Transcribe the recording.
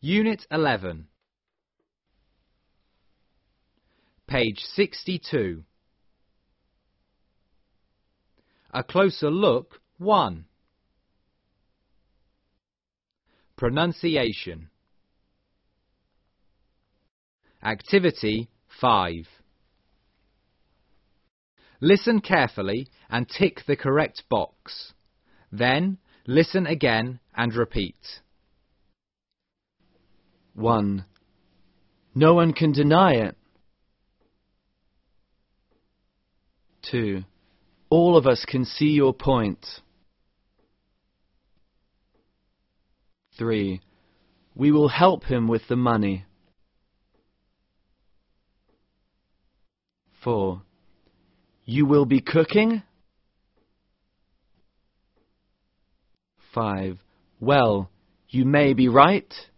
Unit 11. Page 62. A closer look 1. Pronunciation. Activity 5. Listen carefully and tick the correct box. Then, listen again and repeat. 1. No one can deny it. 2. All of us can see your point. 3. We will help him with the money. 4. You will be cooking? 5. Well, you may be right.